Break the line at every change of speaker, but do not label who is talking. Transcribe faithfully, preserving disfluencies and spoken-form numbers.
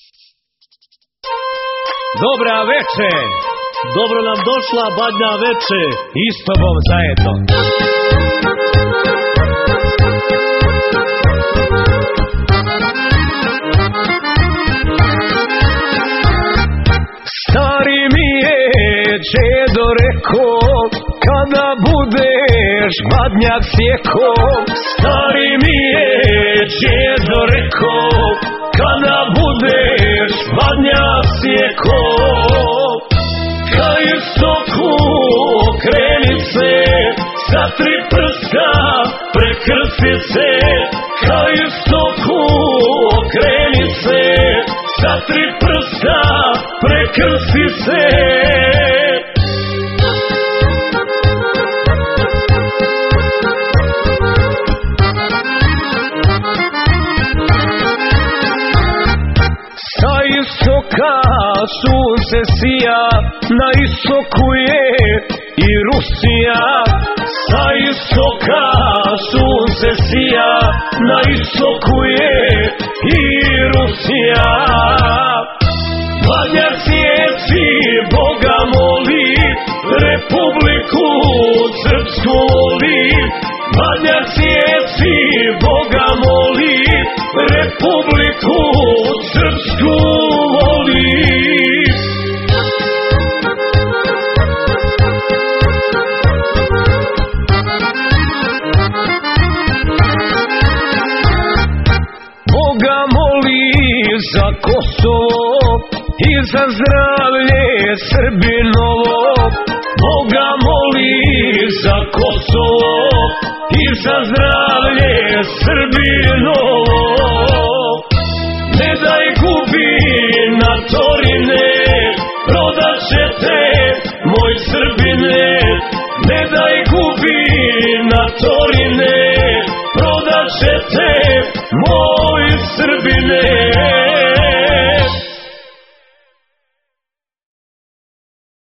Dobra veče, dobro nam došla Badnja veče i s tobom zajedno. Stari mi je džedo reko, kada budeš badnjak sjeko. Stari mi je džedo reko, kada budeš badnjak sjeko. Kaj stoku okreni se, sa tri prsta prekrsti se. Kaj stoku okreni se, sa tri prsta prekrsti se. Sa istoka sunce sija, na istoku je i Rusija. Sa istoka sunce sija, na istoku je i Rusija. Badnjak sjeci, Boga moli, Republiku Srpsku voli. Badnjak sjeci, Boga moli, Republiku Srpsku voli. Boga moli za Kosovo i za zdravlje Srbinovo. Boga moli za Kosovo i za zdravlje Srbinovo. Ne daj gubi na tori